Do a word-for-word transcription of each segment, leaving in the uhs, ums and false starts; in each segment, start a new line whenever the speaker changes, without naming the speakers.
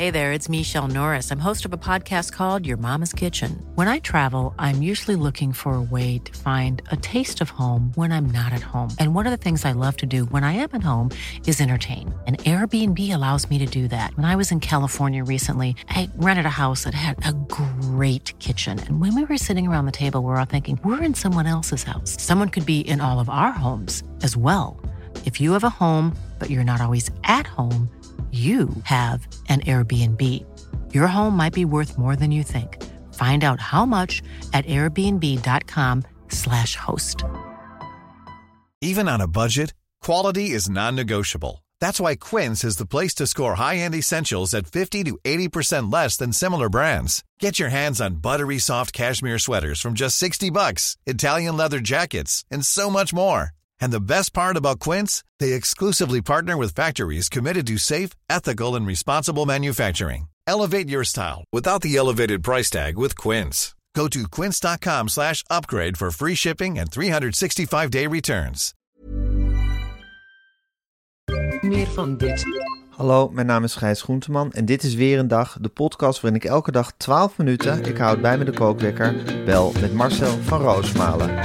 Hey there, it's Michelle Norris. I'm host of a podcast called Your Mama's Kitchen. When I travel, I'm usually looking for a way to find a taste of home when I'm not at home. And one of the things I love to do when I am at home is entertain. And Airbnb allows me to do that. When I was in California recently, I rented a house that had a great kitchen. And when we were sitting around the table, we were all thinking, we're in someone else's house. Someone could be in all of our homes as well. If you have a home, but you're not always at home, you have an Airbnb. Your home might be worth more than you think. Find out how much at airbnb.com slash host.
Even on a budget, quality is non-negotiable. That's why Quince is the place to score high-end essentials at fifty to eighty percent less than similar brands. Get your hands on buttery soft cashmere sweaters from just sixty bucks, Italian leather jackets, and so much more. And the best part about Quince, they exclusively partner with factories committed to safe, ethical, and responsible manufacturing. Elevate your style without the elevated price tag with Quince. Go to quince.com slash upgrade for free shipping and three sixty-five day returns.
Meer van dit.
Hallo, mijn naam is Gijs Groenteman en dit is weer een dag, de podcast waarin ik elke dag twaalf minuten, ik houd bij me de kookwekker, bel met Marcel van Roosmalen.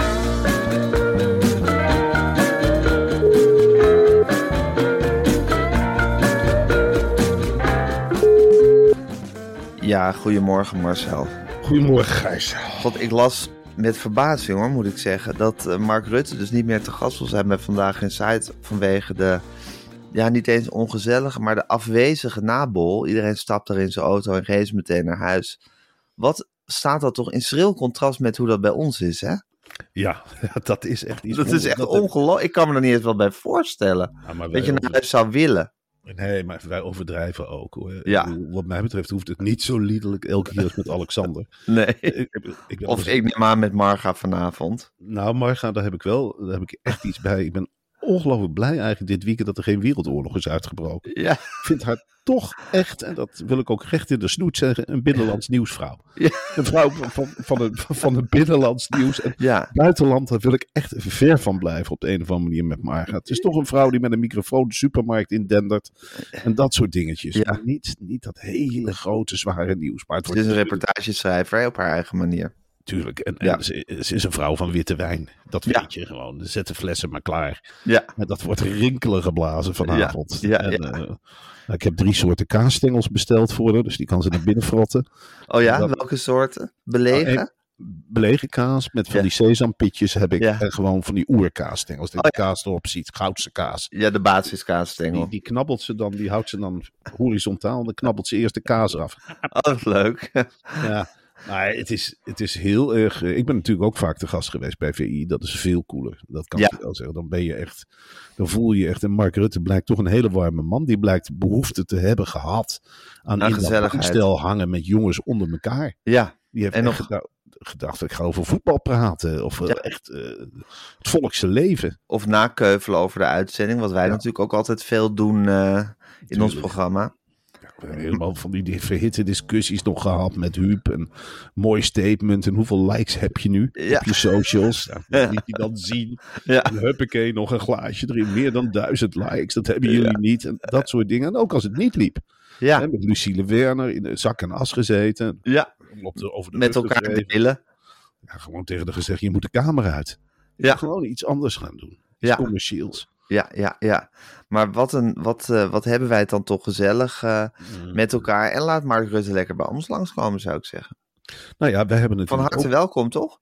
Ja, goedemorgen Marcel.
Goedemorgen Gijs.
God, ik las met verbazing hoor, moet ik zeggen, dat uh, Mark Rutte dus niet meer te gast wil zijn bij Vandaag in Zuid vanwege de, ja niet eens ongezellige, maar de afwezige nabol. Iedereen stapt er in zijn auto en race meteen naar huis. Wat staat dat toch in schril contrast met hoe dat bij ons is, hè?
Ja, dat is echt iets.
Dat is echt ongelooflijk. Ik kan me er niet eens wat bij voorstellen. Ja, dat je naar over... huis zou willen.
Nee, maar wij overdrijven ook.
Ja.
Wat mij betreft hoeft het niet zo liederlijk elke keer als met Alexander.
Nee.
Ik, ik, ik
of dus... ik neem aan met Marga vanavond.
Nou, Marga, daar heb ik wel, daar heb ik echt iets bij. Ik ben ongelooflijk blij eigenlijk dit weekend dat er geen wereldoorlog is uitgebroken.
Ja.
Ik vind haar toch echt, en dat wil ik ook recht in de snoet zeggen, een binnenlands nieuwsvrouw. Ja. Een vrouw van, van, een, van een binnenlands nieuws. En
ja.
Buitenland, daar wil ik echt ver van blijven op de een of andere manier met Marga. Het is toch een vrouw die met een microfoon de supermarkt indendert. En dat soort dingetjes.
Ja.
Maar niet, niet dat hele grote, zware nieuws. Maar het,
het is een reportageschrijver op haar eigen manier.
Tuurlijk. En,
ja.
en ze, ze is een vrouw van witte wijn. Dat weet
ja.
je gewoon. Zet de flessen maar klaar.
Ja.
En dat wordt rinkelen geblazen vanavond.
Ja. Ja,
en,
ja.
Uh, ik heb drie soorten kaasstengels besteld voor haar. Dus die kan ze naar binnen frotten.
Oh ja?
Dat,
welke soorten? Belegen?
Nou, belegen kaas. Met van ja. die sesampitjes heb ik.
Ja.
En gewoon van die oerkaasstengels. Dat
oh,
de kaas erop ziet. Goudse kaas.
Ja, de basiskaasstengel.
Die, die knabbelt ze dan. Die houdt ze dan horizontaal. Dan knabbelt ze eerst de kaas af.
Oh, leuk.
Ja. Maar het is, het is heel erg... Ik ben natuurlijk ook vaak te gast geweest bij V I. Dat is veel cooler. Dat kan ja. ik wel zeggen. Dan ben je echt... Dan voel je echt... En Mark Rutte blijkt toch een hele warme man. Die blijkt behoefte te hebben gehad aan in dat bankstel hangen met jongens onder elkaar.
Ja.
Die heeft
en nog
gedacht, gedacht, ik ga over voetbal praten. Of ja. echt uh, het volkse leven.
Of nakeuvelen over de uitzending. Wat wij ja. natuurlijk ook altijd veel doen uh, in Tuurlijk. ons programma.
We hebben helemaal van die verhitte discussies nog gehad met Huub. En mooi statement. En hoeveel likes heb je nu ja. op je socials? Nou, dat liet hij dan zien. Ja. En huppakee, nog een glaasje erin. Meer dan duizend likes. Dat hebben jullie ja. niet. En dat soort dingen. En ook als het niet liep.
Ja.
Hè, met Lucille Werner in de zak en as gezeten.
Ja.
Op de, over de
met elkaar delen.
Ja, gewoon tegen de gezegd, je moet de kamer uit.
Ja.
Gewoon iets anders gaan doen. Iets
ja.
commercieels.
Ja, ja, ja. Maar wat, een, wat, uh, wat hebben wij het dan toch gezellig uh, mm. met elkaar. En laat Mark Rutte lekker bij ons langskomen, zou ik zeggen.
Nou ja, wij hebben het
van harte ook... welkom, toch?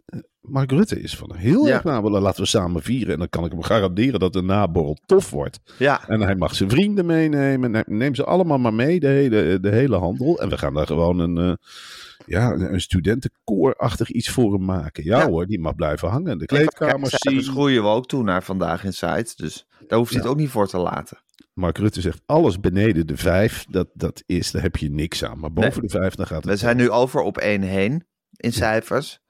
Mark Rutte is van heel ja. erg nabel. Laten we samen vieren. En dan kan ik hem garanderen dat de naborrel tof wordt.
Ja.
En hij mag zijn vrienden meenemen. Neem ze allemaal maar mee, de hele, de hele handel. En we gaan daar gewoon een... Uh, Ja, een studentenkoorachtig iets voor hem maken. Ja, ja hoor, die mag blijven hangen. De kleedkamers zien.
Dus groeien we ook toe naar Vandaag in Zuid. Dus daar hoeft hij ja. het ook niet voor te laten.
Mark Rutte zegt, alles beneden de vijf, dat, dat is, daar heb je niks aan. Maar boven nee. de vijf, dan gaat het...
We zijn nu over op één heen in cijfers.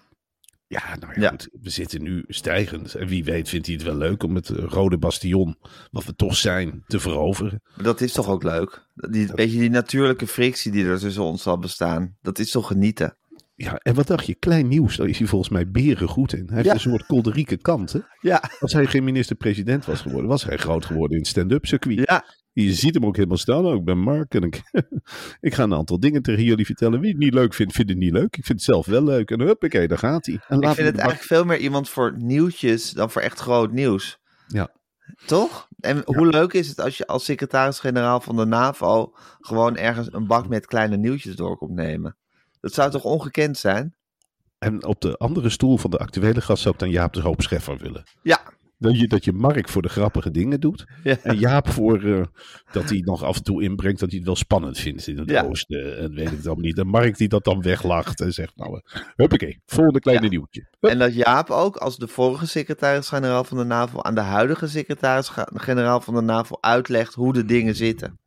Ja, nou ja, ja. Goed, we zitten nu stijgend. En wie weet vindt hij het wel leuk om het rode bastion, wat we toch zijn, te veroveren.
Maar dat is toch ook leuk? Die, weet je, die natuurlijke frictie die er tussen ons zal bestaan, dat is toch genieten?
Ja, en wat dacht je? Klein nieuws, daar is hij volgens mij beren goed in. Hij heeft ja. een soort kolderieke kant, hè?
Ja.
Als hij geen minister-president was geworden, was hij groot geworden in het stand-up circuit.
Ja.
Je ziet hem ook helemaal staan. Oh, ik ben Mark en ik, ik ga een aantal dingen tegen jullie vertellen. Wie het niet leuk vindt, vindt het niet leuk. Ik vind het zelf wel leuk. En huppakee, daar gaat hij. En
ik
laat
vind het
de
eigenlijk veel meer iemand voor nieuwtjes dan voor echt groot nieuws.
Ja.
Toch? En
Ja.
hoe leuk is het als je als secretaris-generaal van de NAVO gewoon ergens een bak met kleine nieuwtjes door komt nemen? Dat zou toch ongekend zijn?
En op de andere stoel van de actuele gast zou ik dan Jaap de Hoop Scheffer willen.
Ja.
Dat je, dat je Mark voor de grappige dingen doet.
Ja.
En Jaap voor uh, dat hij nog af en toe inbrengt dat hij het wel spannend vindt in het
Ja.
oosten. En weet ik dan niet. En Mark die dat dan weglacht en zegt, nou, uh, huppakee, volgende kleine
Ja.
nieuwtje. Hup.
En dat Jaap ook als de vorige secretaris-generaal van de NAVO aan de huidige secretaris-generaal van de NAVO uitlegt hoe de dingen zitten.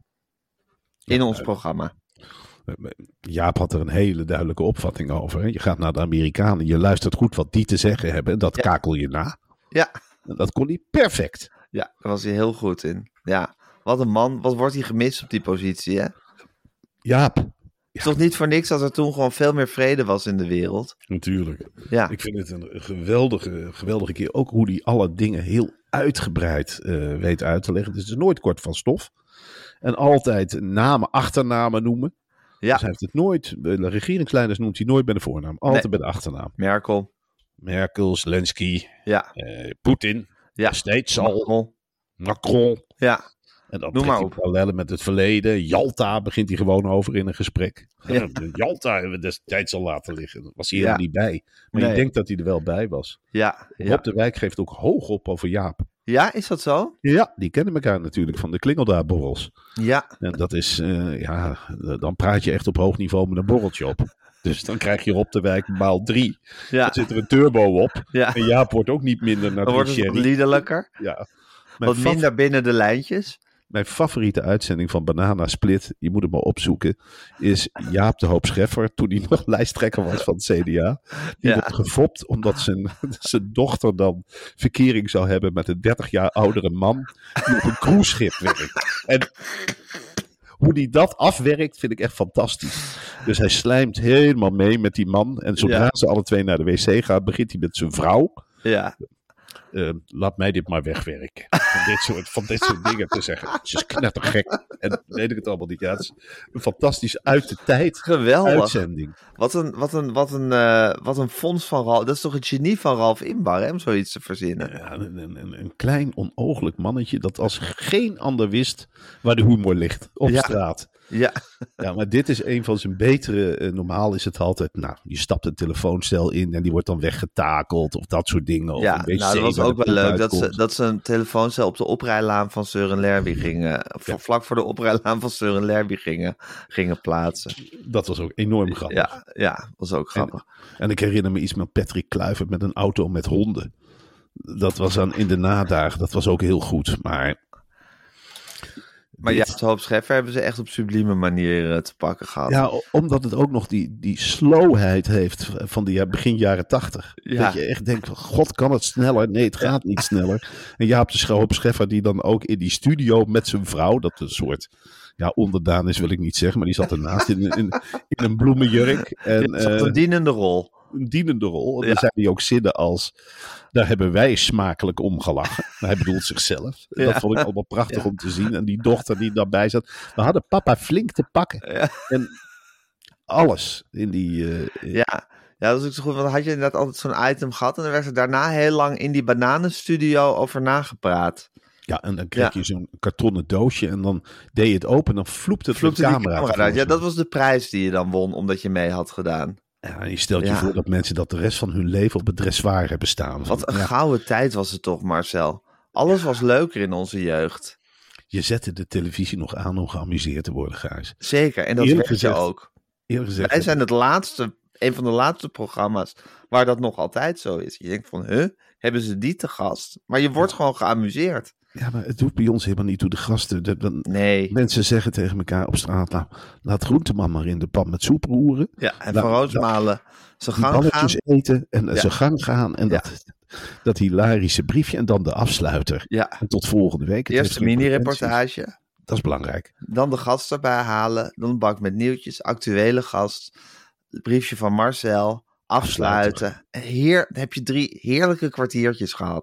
In
Ja,
ons
uh,
programma.
Jaap had er een hele duidelijke opvatting over. Hè. Je gaat naar de Amerikanen, je luistert goed wat die te zeggen hebben. En dat
Ja.
kakel je na.
Ja.
En dat kon hij perfect.
Ja, daar was hij heel goed in. Ja, wat een man. Wat wordt hij gemist op die positie, hè?
Jaap.
Het is toch niet voor niks dat er toen gewoon veel meer vrede was in de wereld?
Natuurlijk.
Ja,
Ik vind het een geweldige, geweldige keer. Ook hoe hij alle dingen heel uitgebreid uh, weet uit te leggen. Dus het is nooit kort van stof. En altijd namen, achternamen noemen.
ja.
Dus hij heeft het nooit, de regeringsleiders noemt hij nooit bij de voornaam. Altijd
Nee.
bij de achternaam.
Merkel.
Merkel, Zelensky,
Ja,
eh, Poetin,
ja.
steeds al,
Macron.
Macron.
Ja,
En dan
Noem maar
trekt hij
op.
parallellen met het verleden. Jalta begint hij gewoon over in een gesprek.
Ja.
De Jalta hebben we destijds al laten liggen. Daar was hij
Ja.
helemaal niet bij. Maar
Nee.
je denkt dat hij er wel bij was.
ja, ja.
Rob de Wijk geeft ook hoog op over Jaap.
Ja, is dat zo?
Ja, die kennen elkaar natuurlijk van de Klingeldaarborrels.
Ja,
En dat is, uh, ja, dan praat je echt op hoog niveau met een borreltje op. Dus dan krijg je Rob de Wijk maal drie.
ja.
Dan zit er een turbo op.
ja.
En Jaap wordt ook niet minder naar
Dan wordt
drie
het wat
sherry.
liederlijker.
Ja. Mijn,
Wat
fa-
minder binnen de lijntjes.
mijn favoriete uitzending van Banana Split, je moet het maar opzoeken, is Jaap de Hoop Scheffer, toen hij nog lijsttrekker was van het C D A. Die
Ja.
wordt gefopt omdat zijn, zijn dochter dan verkering zou hebben met een dertig jaar oudere man die op een cruiseschip werkt. En hoe die dat afwerkt, vind ik echt fantastisch. Dus hij slijmt helemaal mee met die man. En zodra
Ja.
ze alle twee naar de wc gaan, begint hij met zijn vrouw.
Ja,
Uh, laat mij dit maar wegwerken. Van dit soort, van dit soort dingen te zeggen. Het is knettergek. En weet ik het allemaal niet. Ja, het is een fantastisch uit de tijd
geweldig.
uitzending.
Wat een, wat een, wat een, uh, wat een fonds van Ralf. Dat is toch het genie van Ralf Inbar, hè, om zoiets te verzinnen.
Ja, een, een, een klein onooglijk mannetje dat als geen ander wist waar de humor ligt op
Ja.
straat.
Ja,
Ja, maar dit is een van zijn betere. Uh, normaal is het altijd, nou, je stapt een telefooncel in en die wordt dan weggetakeld of dat soort dingen. Of
ja
een wc
nou, dat was
waar
ook
de
wel
poep
leuk dat ze,
uitkomt.
dat ze een telefooncel op de oprijlaan van Søren Lerby gingen,
Ja.
vlak voor de oprijlaan van Søren Lerby gingen, gingen plaatsen.
Dat was ook enorm grappig.
Ja, ja, was ook grappig.
En ik herinner me iets met Patrick Kluivert met een auto met honden. Dat was aan in de nadagen, dat was ook heel goed. Maar
Maar ja,
dit-
het Hoop Scheffer hebben ze echt op sublieme manier uh, te pakken gehad.
ja, o- omdat het ook nog die, die slowheid heeft van die ja- begin jaren tachtig.
Ja.
Dat je echt denkt, god, kan het sneller? Nee, het gaat niet sneller. En Jaap de Hoop Scheffer die dan ook in die studio met zijn vrouw, dat een soort ja, onderdaan is wil ik niet zeggen, maar die zat ernaast in, in, in een bloemenjurk. En,
Het zat
eh,
een dienende rol.
een dienende rol. En
Ja.
dan zei hij ook zinnen als, daar hebben wij smakelijk om gelachen. Maar hij bedoelt zichzelf. En
Ja.
Dat vond ik allemaal prachtig
Ja.
om te zien. En die dochter die daarbij zat. We hadden papa flink te pakken.
Ja.
En alles in die... eh,
Ja. Ja, dat is ook zo goed, want dan had je inderdaad altijd zo'n item gehad en dan werd er daarna heel lang in die bananenstudio over nagepraat.
ja, en dan kreeg
Ja.
je zo'n kartonnen doosje en dan deed je het open en dan vloept het
Vloepte
de
die
camera.
camera uit. Ja,
tevoorschijn.
dat was de prijs die je dan won, omdat je mee had gedaan.
Ja, en je stelt je
Ja.
voor dat mensen dat de rest van hun leven op het dressoir hebben staan.
Wat een
Ja,
gouden tijd was het toch, Marcel. Alles was leuker in onze jeugd.
je zette de televisie nog aan om geamuseerd te worden, Gijs.
Zeker, en dat
Eerlijk
werd je
gezegd,
ook.
Eerlijk gezegd,
Wij zijn het laatste, een van de laatste programma's waar dat nog altijd zo is. Je denkt van, huh, hebben ze die te gast? Maar je wordt gewoon geamuseerd.
ja, maar het doet bij ons helemaal niet toe de gasten. De, de-
Nee.
Mensen zeggen tegen elkaar op straat, nou, laat Groenteman maar in de pan met soep roeren.
Ja, en
Nou,
Van Roosmalen zijn
Die
gang gaan.
balletjes eten en
Ja.
zijn gang gaan. En
Ja.
dat, dat hilarische briefje en dan de afsluiter.
Ja,
En tot volgende week. Het
eerst de
heeft geen
mini-reportage.
Dat is belangrijk.
Dan de gast erbij halen. Dan een bak met nieuwtjes. Actuele gast. Het briefje van Marcel. Afsluiten. Hier heb je drie heerlijke kwartiertjes gehad.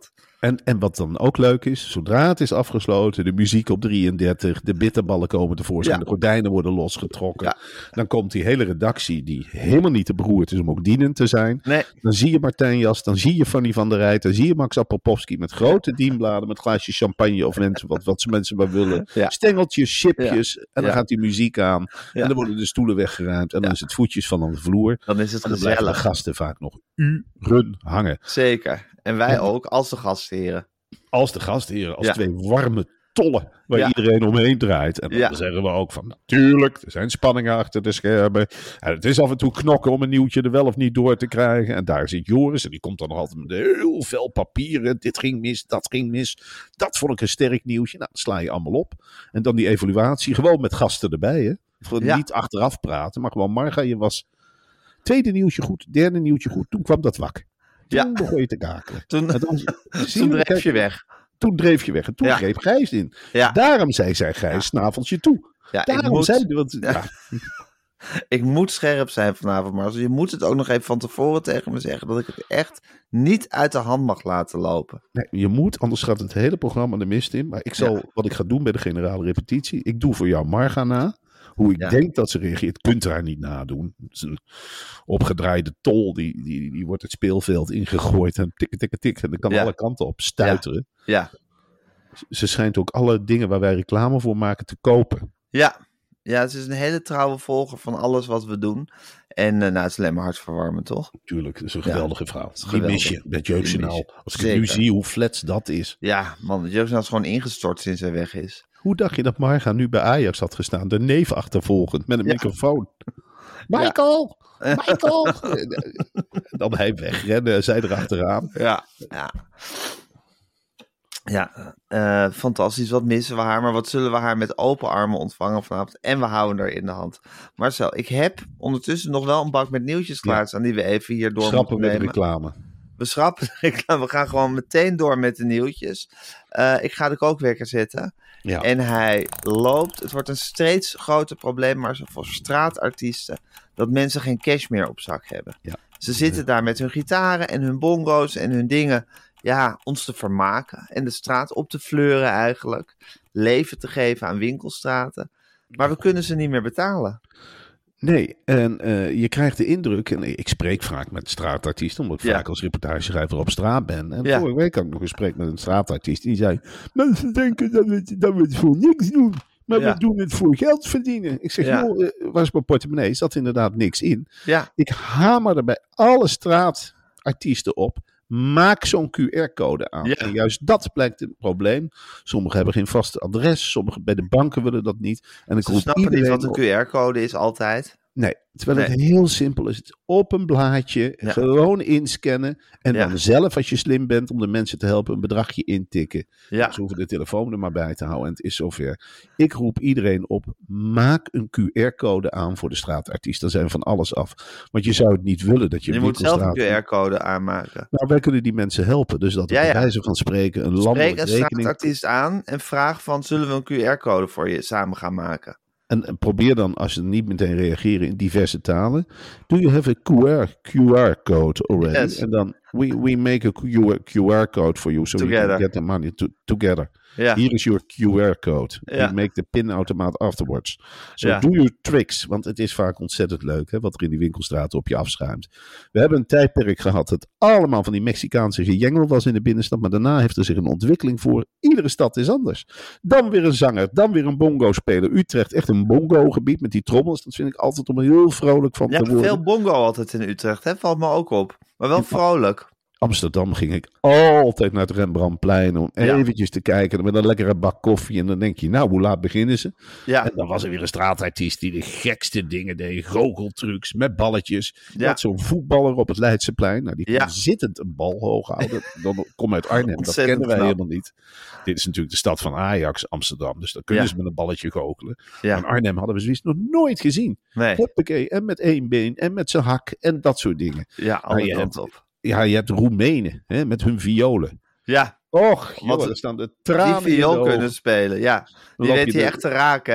En, en wat dan ook leuk is, zodra het is afgesloten, de muziek op drieëndertig, de bitterballen komen tevoorschijn, ja. de gordijnen worden losgetrokken. Ja. Dan komt die hele redactie, die helemaal niet te beroerd is om ook dienend te zijn. Nee. Dan zie je Martijn Jas, dan zie je Fanny van der Rijt, dan zie je Max Apelpovski met grote dienbladen, met glaasjes champagne of mensen, wat, wat ze mensen maar willen. Ja. Stengeltjes, chipjes, ja. en dan ja. gaat die muziek aan. Ja. En dan worden de stoelen weggeruimd en dan ja. is het voetjes van de vloer.
Dan is het
en dan
gezellig.
blijven de gasten vaak nog uren hangen.
Zeker. En wij ja. ook, als de gastheren.
Als de gastheren, als ja. twee warme tollen waar ja. iedereen omheen draait. En dan ja. zeggen we ook van, natuurlijk, er zijn spanningen achter de schermen. En het is af en toe knokken om een nieuwtje er wel of niet door te krijgen. En daar zit Joris en die komt dan nog altijd met heel veel papieren. Dit ging mis, dat ging mis. Dat vond ik een sterk nieuwtje. Nou, dat sla je allemaal op. En dan die evaluatie, gewoon met gasten erbij. Hè? Ja. Niet achteraf praten, maar gewoon, Marga, je was tweede nieuwtje goed, derde nieuwtje goed. Toen kwam dat wak. Toen ja. begon je te kakelen.
Toen, dan, toen dreef je weg.
Toen dreef je weg en toen ja. greep Gijs in. Ja. Daarom zei zij Gijs, ja. snaveltje toe.
Ja,
Daarom
moet,
zei wat, ja. Ja.
Ik moet scherp zijn vanavond, maar je moet het ook nog even van tevoren tegen me zeggen dat ik het echt niet uit de hand mag laten lopen.
Nee, je moet, anders gaat het hele programma de mist in. Maar ik zal, ja. wat ik ga doen bij de generale repetitie, ik doe voor jou Marga na. Hoe ik ja. denk dat ze reageert, kunt haar niet nadoen. Het is een opgedraaide tol, die, die, die wordt het speelveld ingegooid en tikken, tikken, tikken. En dan kan ja. alle kanten op stuiteren.
Ja. Ja.
Ze schijnt ook alle dingen waar wij reclame voor maken te kopen.
Ja, ja, ze is een hele trouwe volger van alles wat we doen. En uh, nou, het is alleen maar hartverwarmend, toch?
Tuurlijk, het is een geweldige ja, vrouw. Die
geweldig.
mis je met Jeugdjournaal. Als ik Zeker. nu zie hoe flats dat is.
Ja, man, het Jeugdjournaal is gewoon ingestort sinds hij weg is.
Hoe dacht je dat Marga nu bij Ajax had gestaan? De neef achtervolgend met een ja. microfoon. Michael! Ja. Michael! Dan hij wegrennen en zij erachteraan.
Ja, ja. Ja, uh, fantastisch. Wat missen we haar, maar wat zullen we haar met open armen ontvangen vanavond. En we houden haar in de hand. Marcel, ik heb ondertussen nog wel een bak met nieuwtjes klaarstaan ja. die we even hier door
schrappen
moeten nemen.
Met reclame.
We schrappen de reclame. We gaan gewoon meteen door met de nieuwtjes. Uh, ik ga de kookwekker zetten. Ja. En hij loopt. Het wordt een steeds groter probleem, maar voor straatartiesten, dat mensen geen cash meer op zak hebben. Ja. Ze zitten ja. daar met hun gitaren en hun bongo's en hun dingen, ja, ons te vermaken en de straat op te fleuren eigenlijk. Leven te geven aan winkelstraten. Maar we kunnen ze niet meer betalen.
Nee, en uh, je krijgt de indruk, en ik spreek vaak met straatartiesten, omdat ik ja. vaak als reportageschrijver op straat ben. En ja. vorige week had ik nog een gesprek met een straatartiest, die zei, mensen denken dat we, dat we het voor niks doen, maar ja. we doen het voor geld verdienen. Ik zeg, ja. joh, uh, waar is mijn portemonnee? Er zat inderdaad niks in.
Ja.
Ik hamer er bij alle straatartiesten op. Maak zo'n Q R-code aan. Ja. En juist dat blijkt het probleem. Sommigen hebben geen vast adres. Sommigen bij de banken willen dat niet. En ik
Ze snappen niet wat een Q R-code is altijd.
Nee, terwijl nee. het heel simpel is. Het op een blaadje, ja. gewoon inscannen. En ja. dan zelf, als je slim bent, om de mensen te helpen, een bedragje intikken. Ja. Ze hoeven de telefoon er maar bij te houden en het is zover. Ik roep iedereen op, maak een Q R-code aan voor de straatartiest. Dan zijn we van alles af. Want je zou het niet willen dat je...
Je moet zelf een Q R-code aanmaken.
Nou, wij kunnen die mensen helpen. Dus dat we ja, ja. bij wijze van spreken een landelijke rekening...
Spreek een straatartiest aan en vraag van, zullen we een Q R-code voor je samen gaan maken?
En probeer dan, als ze niet meteen reageren in diverse talen. Do you have a Q R code already? Yes. En dan, we, we make a Q R code for you. So together. We can get the money to, together. Yeah. Here is your Q R code. Yeah. We make the pinautomaat afterwards. So yeah. do your tricks. Want het is vaak ontzettend leuk, hè, wat er in die winkelstraten op je afschuimt. We hebben een tijdperk gehad dat allemaal van die Mexicaanse gejengel was in de binnenstad. Maar daarna heeft er zich een ontwikkeling voor. Iedere stad is anders. Dan weer een zanger. Dan weer een bongo-speler. Utrecht, echt een bongo-gebied met die trommels. Dat vind ik altijd om er heel vrolijk van
ja,
te worden.
Ja, veel bongo altijd in Utrecht. Hè? Valt me ook op. Maar wel vrolijk.
Amsterdam ging ik altijd naar het Rembrandtplein om ja. eventjes te kijken met een lekkere bak koffie. En dan denk je, nou, hoe laat beginnen ze? Ja. En dan was er weer een straatartiest die de gekste dingen deed. Goocheltrucs met balletjes. Ja. Met zo'n voetballer op het Leidseplein. Nou, die kon ja. zittend een bal hoog houden. Dan kom uit Arnhem, dat kennen wij knap. helemaal niet. Dit is natuurlijk de stad van Ajax, Amsterdam. Dus dan kunnen ja. ze met een balletje goochelen. Ja. Maar Arnhem hadden we zoiets nog nooit gezien. Nee. Hoppakee, en met één been en met zijn hak en dat soort dingen.
Ja, alle kanten op.
Ja, je hebt Roemenen hè, met hun violen.
Ja.
Och, joh, er staan de tranen
die viool kunnen spelen, ja. Die weet je echt te raken, hè?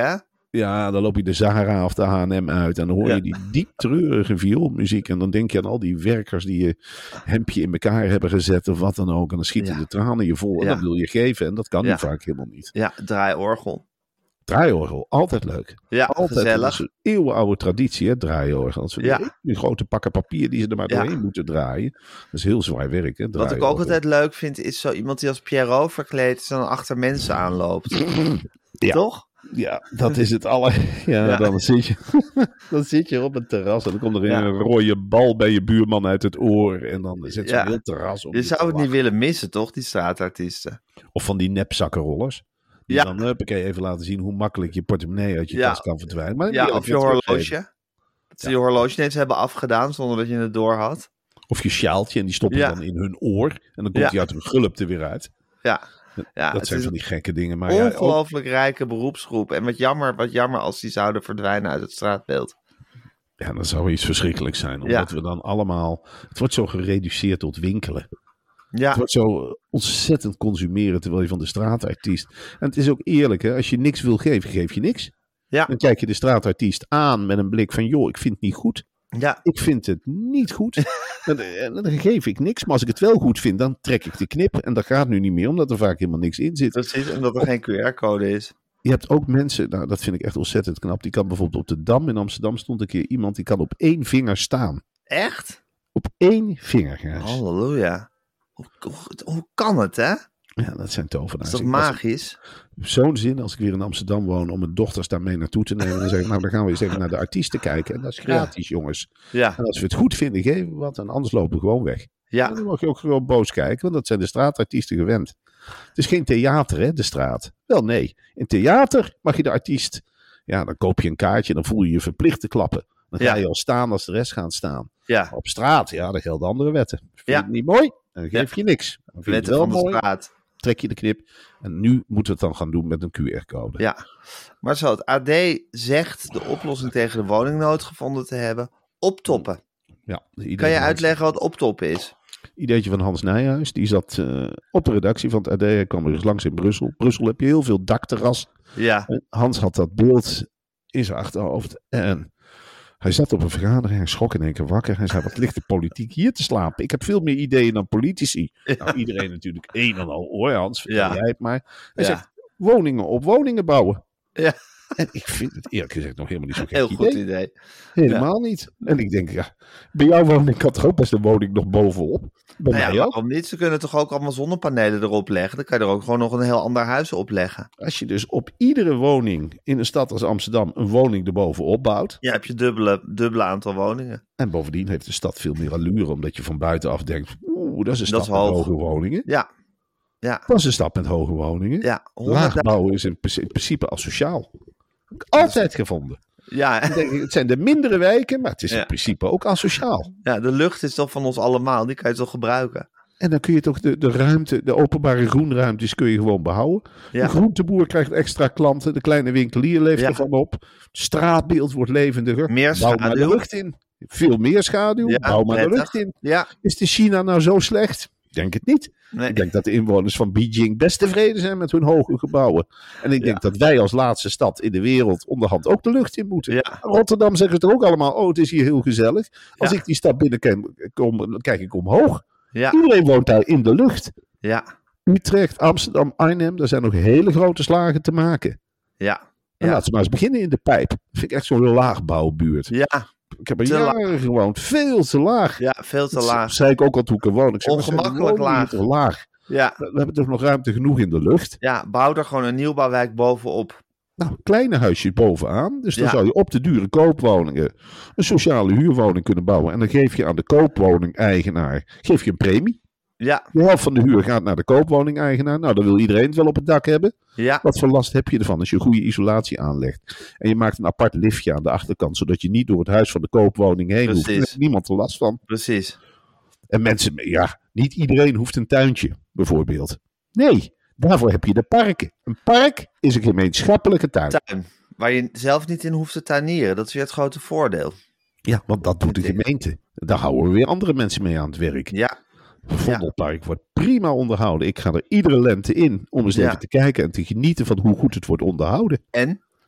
Ja, dan loop je de Zara of de H en M uit. En dan hoor je
Ja.
die diep treurige vioolmuziek. En dan denk je aan al die werkers die je hemdje in elkaar hebben gezet of wat dan ook. En dan schieten
Ja.
de tranen je vol. En
Ja.
dat wil je geven. En dat kan
Ja.
nu vaak helemaal niet.
Ja, draaiorgel.
Draaiorgel, altijd leuk.
Ja,
Altijd.
gezellig.
Dat is een eeuwenoude traditie, hè, draaiorgel. Als we
Ja.
die, die grote pakken papier die ze er maar
Ja.
doorheen moeten draaien. Dat is heel zwaar werk, hè,
Wat ik ook
draaiorgel.
altijd leuk vind, is zo iemand die als Pierrot verkleed is en dan achter mensen aanloopt.
Ja.
Toch?
Ja, dat is het alle. Ja,
Ja.
Dan, zit je, dan zit je op een terras en dan komt er
Ja.
een rode bal bij je buurman uit het oor. En dan zit zo'n
Ja.
heel terras om
Je
te
zou het niet
lachen.
willen missen, toch, die straatartiesten?
Of van die nepzakkenrollers. Die
Ja.
dan huppakee, even laten zien hoe makkelijk je portemonnee uit je
Ja.
tas kan verdwijnen. Maar
Ja,
die ook
of je
weer teruggeven.
horloge. Dat ze je horloge ineens hebben afgedaan zonder dat je het door had.
Of je sjaaltje en die stoppen
Ja.
dan in hun oor. En dan komt
Ja.
die uit hun gulp er weer uit.
Ja, ja
dat
het
zijn
is
van die gekke dingen. Maar
een
ja, ook-
ongelooflijk rijke beroepsgroep. En wat jammer, wat jammer als die zouden verdwijnen uit het straatbeeld.
ja, dat zou iets verschrikkelijks zijn. Omdat
Ja.
we dan allemaal... Het wordt zo gereduceerd tot winkelen.
Ja,
Het wordt zo ontzettend consumeren terwijl je van de straatartiest... En het is ook eerlijk, hè? Als je niks wil geven, geef je niks.
ja,
Dan kijk je de straatartiest aan met een blik van... joh, ik vind het niet goed.
ja,
Ik vind het niet goed. En, en dan geef ik niks. Maar als ik het wel goed vind, dan trek ik de knip. En dat gaat nu niet meer, omdat er vaak helemaal niks in zit.
precies. Omdat er geen Q R-code is.
Je hebt ook mensen, nou, dat vind ik echt ontzettend knap. Die kan bijvoorbeeld op de Dam in Amsterdam stond een keer iemand... die kan op één vinger staan.
Echt?
Op één vinger, Gijs.
Halleluja. Hoe, hoe, hoe kan het, hè?
Ja, dat zijn
Dat
tovenaars.
is toch
Ik was-
magisch?
Zo'n zin als ik weer in Amsterdam woon om mijn dochters daarmee naartoe te nemen. En dan zeg ik, nou dan gaan we eens even naar de artiesten kijken. En dat is gratis, jongens.
Ja,
En als we het goed vinden, geven we wat. En anders lopen we gewoon weg. En
ja,
dan mag je ook gewoon boos kijken, want dat zijn de straatartiesten gewend. Het is geen theater, hè, de straat. Wel nee, in theater mag je de artiest... Ja, dan koop je een kaartje, dan voel je je verplicht te klappen. Dan ga
Ja.
je al staan als de rest gaat staan.
ja.
Op straat, ja, dan gelden andere wetten. Vind je
Ja.
het niet mooi? Dan geef
Ja.
je niks. Dan vind je het
Wetten
wel
van de
mooi,
straat.
trek je de knip. En nu moeten we het dan gaan doen met een Q R-code.
Ja. Maar zo, het A D zegt de oplossing tegen de woningnood gevonden te hebben. Optoppen.
Ja, de idee
Kan je
van Hans-
uitleggen wat optoppen is?
Ideetje van Hans Nijhuis. Die zat eh, op de redactie van het A D. Hij kwam er eens langs in Brussel. Brussel heb je heel veel dakterras.
Ja,
En Hans had dat beeld in zijn achterhoofd. En hij zat op een vergadering. Hij schrok in één keer wakker. Hij zei, wat ligt de politiek hier te slapen? Ik heb veel meer ideeën dan politici. Nou, iedereen natuurlijk een en al oor, Hans. Vertel
Ja.
jij het maar. Hij
Ja.
zegt, woningen op woningen bouwen.
Ja.
En ik vind het eerlijk gezegd nog helemaal niet zo gek
heel goed
idee.
idee.
Helemaal niet. En ik denk, ja, bij jouw woning kan toch ook best een woning nog bovenop? Bij
Nou ja,
mij ook.
waarom niet? Ze kunnen toch ook allemaal zonnepanelen erop leggen? Dan kan je er ook gewoon nog een heel ander huis op leggen.
Als je dus op iedere woning in een stad als Amsterdam een woning erbovenop bouwt.
Ja, heb je dubbele, dubbele aantal woningen.
En bovendien heeft de stad veel meer allure, omdat je van buitenaf denkt, oeh, dat is een
Dat
stad
is
met
hoog.
hoge woningen.
Ja, ja,
Dat is een stad met hoge woningen.
ja.
Laag
honderdduizend
bouwen is in, in principe asociaal. Altijd gevonden.
Ja,
Dan denk ik, het zijn de mindere wijken, maar het is
Ja.
in principe ook asociaal.
ja, de lucht is toch van ons allemaal. Die kan je toch gebruiken?
En dan kun je toch de, de ruimte, de openbare groenruimtes kun je gewoon behouden.
Ja.
De groenteboer krijgt extra klanten, de kleine winkelier leeft
Ja.
ervan op. Het straatbeeld wordt levendiger.
Meer
Bouw maar de
schaduw.
lucht in. Veel meer schaduw,
Ja,
bouw maar de
prettig.
lucht in.
Ja,
Is de China nou zo slecht? Ik denk het niet.
nee.
Ik denk dat de inwoners van Beijing best tevreden zijn met hun hoge gebouwen. En ik denk dat wij als laatste stad in de wereld onderhand ook de lucht in moeten.
Ja.
Rotterdam zeggen het ook allemaal, oh het is hier heel gezellig. Als
Ja.
ik die stad binnenkom, kom, dan kijk ik omhoog.
Ja,
Iedereen woont daar in de lucht.
ja,
Utrecht, Amsterdam, Arnhem, daar zijn nog hele grote slagen te maken.
ja.
En
Ja.
laat ze maar eens beginnen in de pijp. Dat vind ik echt zo'n laagbouwbuurt.
Ja,
Ik heb er
te
jaren gewoond, veel te laag.
ja, veel te
Dat
laag.
zei ik ook al toen ik er woonde. Ik zeg, maar,
Ongemakkelijk
wonen hier
laag.
toch laag.
Ja,
We we hebben toch nog ruimte genoeg in de lucht.
ja, bouw er gewoon een nieuwbouwwijk bovenop.
Nou, kleine huisjes bovenaan. Dus dan
Ja.
zou je op de dure koopwoningen een sociale huurwoning kunnen bouwen. En dan geef je aan de koopwoning-eigenaar geef je een premie.
Ja,
De helft van de huur gaat naar de koopwoning-eigenaar. Nou, dan wil iedereen het wel op het dak hebben.
ja,
Wat voor last heb je ervan als je een goede isolatie aanlegt? En je maakt een apart liftje aan de achterkant, zodat je niet door het huis van de koopwoning heen hoeft.
Precies.
Daar heeft niemand er last van.
precies.
En mensen, ja, niet iedereen hoeft een tuintje, bijvoorbeeld. Nee, daarvoor heb je de parken. Een park is een gemeenschappelijke tuin.
Tuin, waar je zelf niet in hoeft te tuinieren. Dat is weer het grote voordeel.
Ja, want dat doet de gemeente. Daar houden we weer andere mensen mee aan het werk.
Ja,
Vondelpark wordt prima onderhouden. Ik ga er iedere lente in om eens
Ja.
even te kijken en te genieten van hoe goed het wordt onderhouden.
en?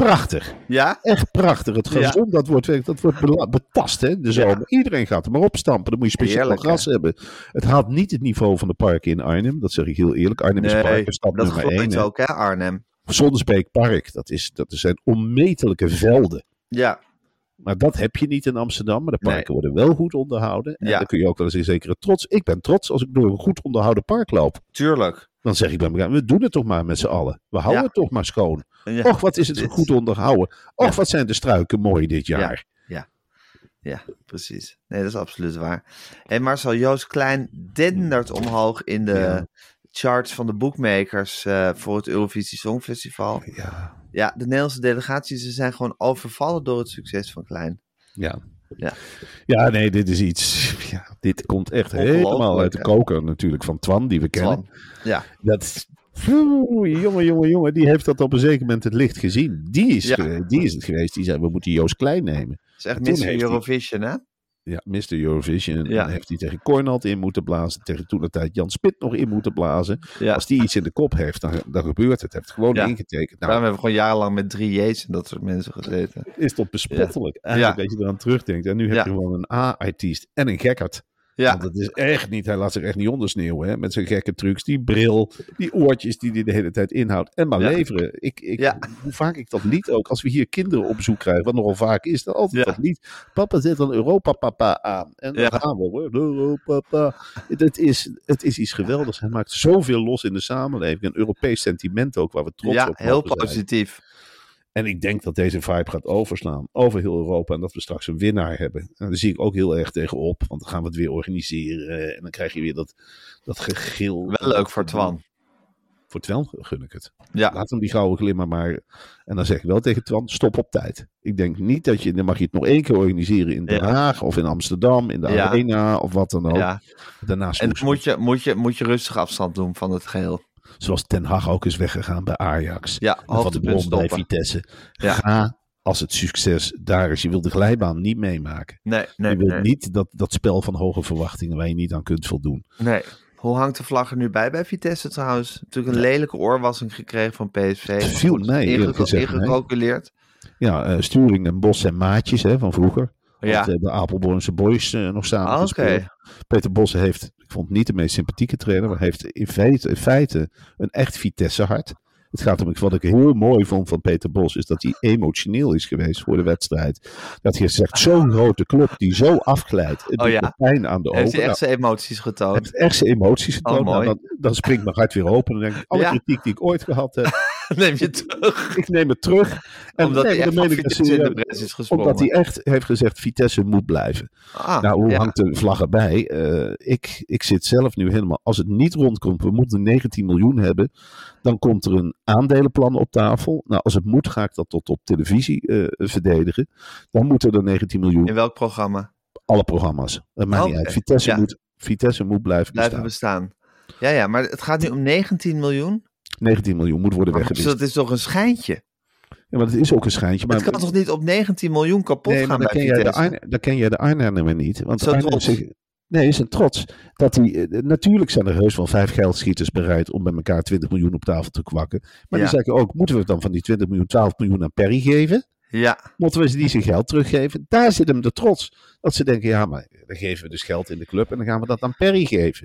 prachtig.
Ja?
Echt prachtig. Het gazon,
Ja.
dat wordt, dat wordt bela- betast, hè, de zomer.
Ja.
Iedereen gaat er maar opstampen. Dan moet je speciaal
Heerlijk,
gras
hè?
hebben. Het haalt niet het niveau van de parken in Arnhem. Dat zeg ik heel eerlijk. Arnhem is
Nee,
parkenstad
dat
nummer
glooit
één.
ook, hè, Arnhem?
Zonnesbeekpark, dat, is, dat zijn onmetelijke velden.
Ja.
Maar dat heb je niet in Amsterdam. Maar de parken
Nee.
worden wel goed onderhouden. En
Ja.
dan kun je ook wel eens in zekere trots. Ik ben trots als ik door een goed onderhouden park loop.
Tuurlijk.
Dan zeg ik bij elkaar, we doen het toch maar met z'n allen. We houden
Ja.
het toch maar schoon.
Ja.
Och, wat is het
Dit-
goed onderhouden. Och,
Ja.
wat zijn de struiken mooi dit jaar.
Ja, precies. Nee, dat is absoluut waar. Hé, Marcel, Joost Klein dendert omhoog in de
Ja.
charts van de bookmakers eh, voor het Eurovisie Songfestival.
Ja.
Ja, de Nederlandse delegaties, ze zijn gewoon overvallen door het succes van Klein.
Ja.
Ja.
Ja, nee, dit is iets. Ja, dit komt echt
Ongelooflijk,
helemaal uit de
hè?
koker natuurlijk van Twan, die we kennen.
Twan. Ja,
Dat is- Oeh, jongen, jongen, jongen, die heeft dat op een zeker moment het licht gezien. Die is,
Ja.
ge- die is het geweest. Die zei, we moeten Joost Klein nemen.
dat is echt
En toen
mister
heeft hij-
Eurovision, hè?
Ja, mister Eurovision.
Ja.
Dan heeft hij tegen Cornald in moeten blazen. Tegen toen de tijd Jan Spit nog in moeten blazen.
Ja.
Als die iets in de kop heeft, dan, dan gebeurt het. Hij heeft gewoon
Ja.
ingetekend. Nou,
Daarom hebben we gewoon jarenlang met drie J's en dat soort mensen gezeten.
is tot bespottelijk. Eigenlijk dat je eraan terugdenkt. En nu heb
Ja.
je gewoon een A-artiest en een gekkerd.
Ja,
Want het is echt niet, hij laat zich echt niet ondersneeuwen. Hè? Met zijn gekke trucs, die bril, die oortjes die hij de hele tijd inhoudt. En maar
Ja.
leveren. Ik, ik,
Ja.
Hoe vaak ik dat lied ook, als we hier kinderen op bezoek krijgen, wat nogal vaak is, dan altijd
Ja.
dat lied. Papa zet dan Europa Papa aan. En dan
Ja.
gaan we hoor. Europa Papa. Het is, het is iets geweldigs. Hij maakt zoveel los in de samenleving. Een Europees sentiment ook, waar we trots
ja
op
heel
mogen zijn.
positief.
En ik denk dat deze vibe gaat overslaan over heel Europa en dat we straks een winnaar hebben. En daar zie ik ook heel erg tegenop, want dan gaan we het weer organiseren en dan krijg je weer dat, dat gegil.
Wel leuk voor Twan.
Voor Twan gun ik het.
Ja,
Laat hem die gouden glimmer maar. En dan zeg ik wel tegen Twan, stop op tijd. Ik denk niet dat je, dan mag je het nog één keer organiseren in Den
Ja.
Haag of in Amsterdam, in de
Ja.
Arena of wat dan ook.
ja.
Daarna
En
snoes-
moet je, moet, je, moet je rustig afstand doen van het geheel.
Zoals Ten Hag ook is weggegaan bij Ajax.
Ja,
En Van de
hoogtepunt
Bron bij
stoppen.
Vitesse.
Ja.
Ga als het succes daar is. Je wil de glijbaan niet meemaken.
Nee, nee,
je wil
nee.
niet dat, dat spel van hoge verwachtingen waar je niet aan kunt voldoen.
nee. Hoe hangt de vlag er nu bij bij Vitesse trouwens? Natuurlijk een lelijke oorwassing gekregen van P S V.
Het viel mij, eerlijk
Ingeko-
gezegd, mee.
Ingecalculeerd.
Ja, uh, Sturing en Bos zijn maatjes hè, van vroeger.
Ja.
Of, uh, de Apeldoornse Boys uh, nog samen
Ah, oké.
gespeeld. Peter Bos heeft, ik vond het niet de meest sympathieke trainer, maar heeft in feite, in feite een echt Vitesse hart. Het gaat om, wat ik heel mooi vond van Peter Bos, is dat hij emotioneel is geweest voor de wedstrijd. Dat hij zegt, zo'n grote club die zo afglijdt, het
Oh
doet
ja.
me pijn aan de ogen.
Heeft hij echt
Nou,
zijn emoties
hij
getoond?
heeft echt zijn emoties getoond.
Oh, mooi.
Nou, dan, dan springt mijn hart weer open. En dan denk ik, alle
Ja.
kritiek die ik ooit gehad heb,
Neem je terug.
ik neem het terug. En
Omdat
nee,
hij echt
dan
van
meen ik het
Vitesse in de
serieus.
bres is gesprongen.
Omdat hij echt heeft gezegd, Vitesse moet blijven.
Ah,
Nou, hoe
ja.
hangt de vlag erbij? Eh, ik, ik zit zelf nu helemaal, als het niet rondkomt, we moeten negentien miljoen hebben, dan komt er een aandelenplan op tafel. Nou, als het moet, ga ik dat tot op televisie eh, verdedigen. Dan moeten er negentien miljoen,
In welk programma?
alle programma's. Dat maakt niet
Oké,
uit. Vitesse,
ja.
moet, Vitesse moet blijven,
Blijven
bestaan.
bestaan. Ja, ja, maar het gaat nu om negentien miljoen.
negentien miljoen moet worden
Maar
weggewist.
dat is toch een schijntje?
Ja, maar dat is ook een schijntje. Maar
Het kan toch niet op negentien miljoen kapot
nee, maar
gaan
dan
bij
ken, jij de
Vitesse?
Arne, dan ken jij de Arnhemmer niet. Want
Zo
Arnhem
trots.
zegt- nee, is een trots. Dat die, eh, natuurlijk zijn er heus wel vijf geldschieters bereid om bij elkaar twintig miljoen op tafel te kwakken. Maar
Ja.
die zeggen ook, moeten we het dan van die twintig miljoen, twaalf miljoen aan Perry geven?
Ja,
Moeten we ze die zijn geld teruggeven? Daar zit hem de trots. Dat ze denken, ja, maar dan geven we dus geld in de club en dan gaan we dat aan Perry geven.